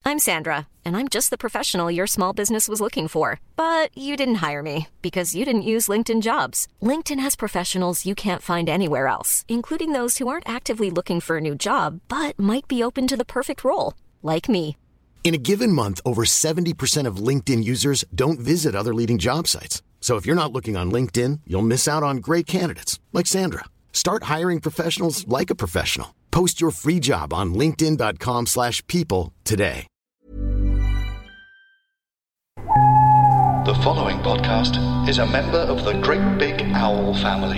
I'm Sandra, and I'm just the professional your small business was looking for. But you didn't hire me because you didn't use LinkedIn Jobs. LinkedIn has professionals you can't find anywhere else, including those who aren't actively looking for a new job, but might be open to the perfect role, like me. In a given month, over 70% of LinkedIn users don't visit other leading job sites. So if you're not looking on LinkedIn, you'll miss out on great candidates like Sandra. Start hiring professionals like a professional. Post your free job on linkedin.com/people today. The following podcast is a member of the Great Big Owl family.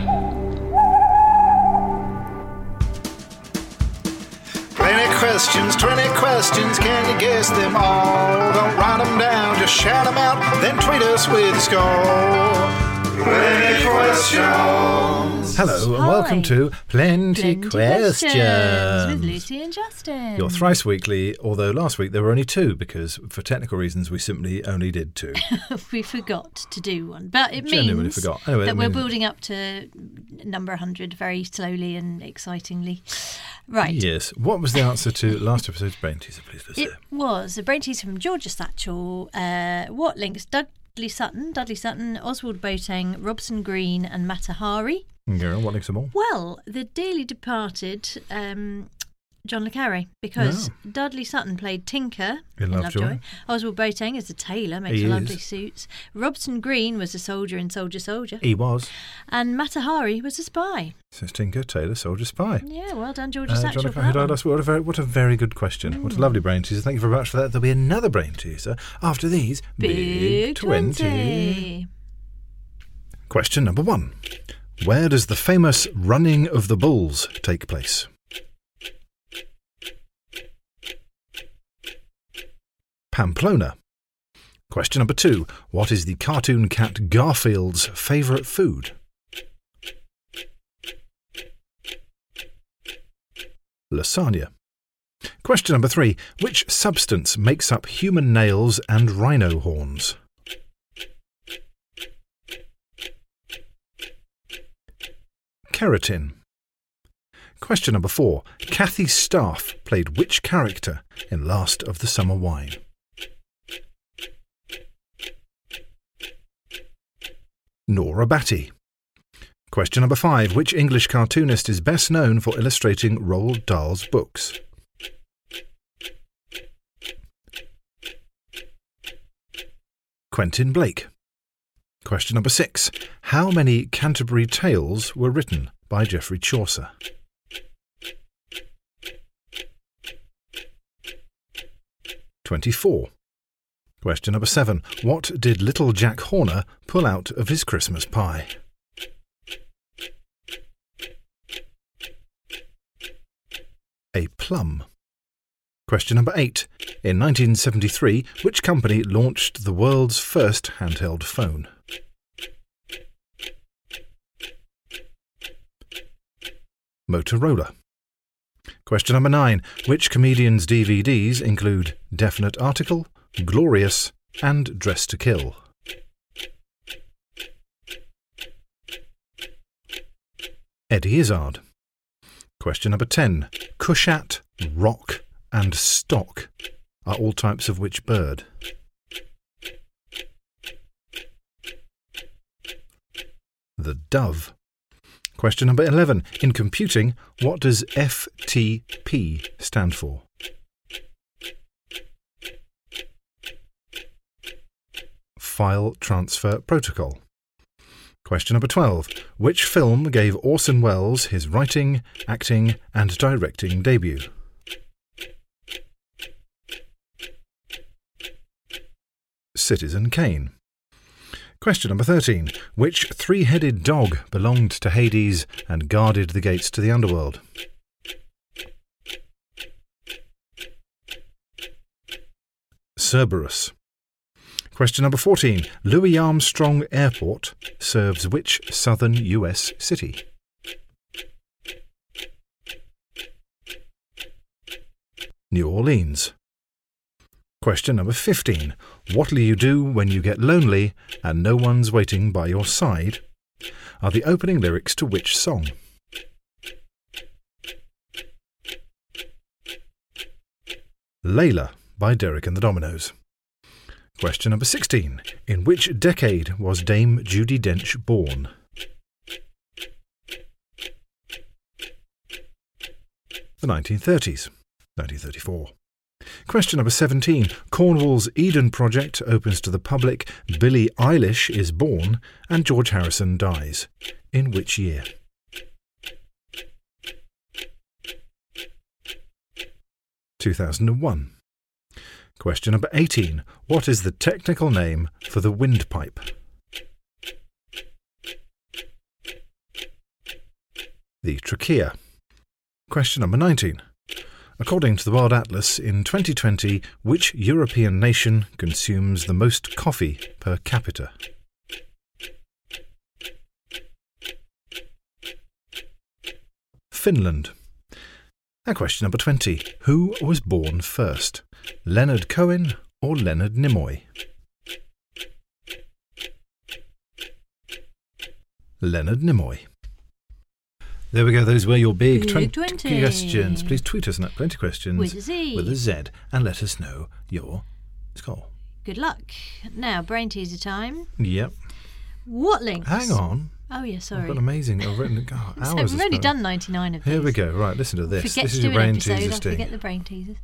20 questions, can you guess them all? Don't write them down, just shout them out, then tweet us with the score. 20 questions. Hello and welcome to Plenty Questions with Lucy and Justin. Your thrice weekly, although last week there were only two because for technical reasons we simply only did two. We forgot to do one, but it Genuinely means forgot. Anyway, that we're building up to number 100 very slowly and excitingly. Right. Yes. What was the answer to last episode's Brain Teaser, please, Lucy? It was a Brain Teaser from Georgia Satchel. What links Dudley Sutton, Oswald Boateng, Robson Green and Matahari. Yeah, what links them all? Well, the dearly departed John le Carré, because Dudley Sutton played Tinker in Lovejoy. Oswald Boateng is a tailor, makes lovely suits. Robson Green was a soldier in Soldier Soldier. He was. And Matahari was a spy. Says Tinker, tailor, soldier, spy. Yeah, well done, Georgia Satchel. What a very good question. What a lovely Brain Teaser. Thank you very much for that. There'll be another Brain Teaser after these Big 20. Question number 1. Where does the famous Running of the Bulls take place? Pamplona. Question number 2. What is the cartoon cat Garfield's favourite food? Lasagna. Question number 3. Which substance makes up human nails and rhino horns? Keratin. Question number 4. Kathy Staff played which character in Last of the Summer Wine? Nora Batty. Question number 5. Which English cartoonist is best known for illustrating Roald Dahl's books? Quentin Blake. Question number 6. How many Canterbury Tales were written by Geoffrey Chaucer? 24. Question number 7. What did little Jack Horner pull out of his Christmas pie? A plum. Question number 8. In 1973, which company launched the world's first handheld phone? Motorola. Question number 9. Which comedian's DVDs include Definite Article, Glorious and Dress to Kill? Eddie Izzard. Question number 10. Cushat, rock and stock are all types of which bird? The dove. Question number 11. In computing, what does FTP stand for? File Transfer Protocol. Question number 12. Which film gave Orson Welles his writing, acting and directing debut? Citizen Kane. Question number 13. Which three-headed dog belonged to Hades and guarded the gates to the underworld? Cerberus. Question number 14. Louis Armstrong Airport serves which southern US city? New Orleans. Question number 15. What'll you do when you get lonely and no one's waiting by your side? Are the opening lyrics to which song? Layla. by Derek and the Dominoes. Question number 16. In which decade was Dame Judi Dench born? The 1930s. 1934. Question number 17. Cornwall's Eden Project opens to the public, Billie Eilish is born, and George Harrison dies. In which year? (2001). Question number 18. What is the technical name for the windpipe? The trachea. Question number 19. According to the World Atlas, in 2020, which European nation consumes the most coffee per capita? Finland. And question number 20. Who was born first? Leonard Cohen or Leonard Nimoy? Leonard Nimoy. There we go. Those were your big 20 questions. Please tweet us at 20 questions with a Z, and let us know your score. Good luck. Now, brain teaser time. Yep. What links? Hang on. Oh, yeah, sorry. I've got amazing. I've written hours. So we've already done 99 of these. Here we go. Right, listen to this. Forget this to is do your brain an episode, teaser, I'll Steve. forget the brain teasers.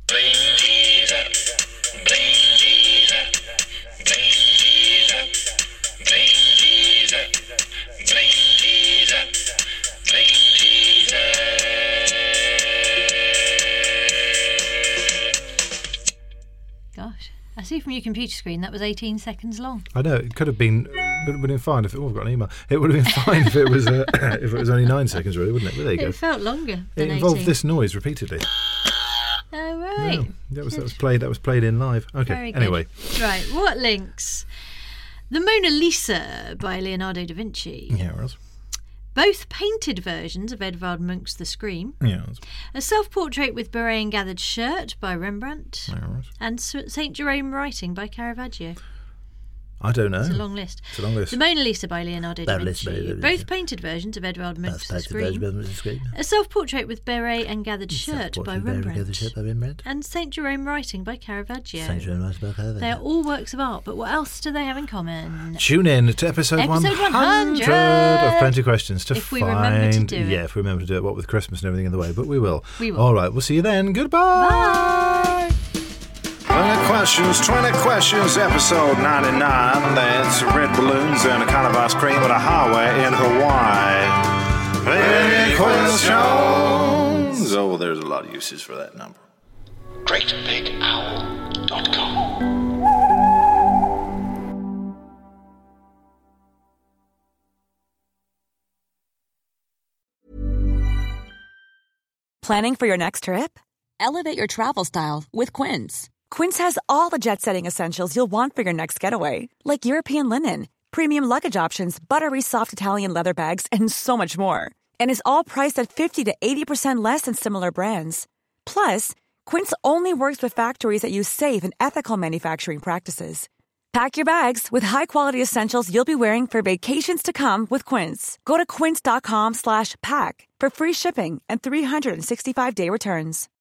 Gosh. I see from your computer screen that was 18 seconds long. I know, it could have been, would have been fine if it, I've got an email. It would have been fine if it was if it was only 9 seconds, really, wouldn't it? But there you go. It felt longer than It involved 18. this noise repeatedly. Oh, right. Yeah, that was played in live. Okay, Very good. anyway. Right, what links? The Mona Lisa by Leonardo da Vinci. Yeah, it was. Both painted versions of Edvard Munch's The Scream. Yeah, it was. A self-portrait with beret and gathered shirt by Rembrandt. Yeah, it was. And St. Jerome Writing by Caravaggio. I don't know. It's a long list. It's a long list. The Mona Lisa by Leonardo da Vinci. Both painted versions of Edvard Munch's The Scream. A self-portrait with beret and gathered shirt by Rembrandt. And St. Jerome Writing by Caravaggio. They are all works of art, but what else do they have in common? Tune in to episode 100 of Plenty Questions to if we find... remember to do it. Yeah, if we remember to do it, what with Christmas and everything in the way, but we will. We will. All right, we'll see you then. Goodbye. Bye. 20 questions, episode 99. That's red balloons and a kind of ice cream at a highway in Hawaii. 20 questions. Oh, there's a lot of uses for that number. GreatBigOwl.com. Planning for your next trip? Elevate your travel style with Quince. Quince has all the jet-setting essentials you'll want for your next getaway, like European linen, premium luggage options, buttery soft Italian leather bags, and so much more. And is all priced at 50 to 80% less than similar brands. Plus, Quince only works with factories that use safe and ethical manufacturing practices. Pack your bags with high-quality essentials you'll be wearing for vacations to come with Quince. Go to quince.com/pack for free shipping and 365-day returns.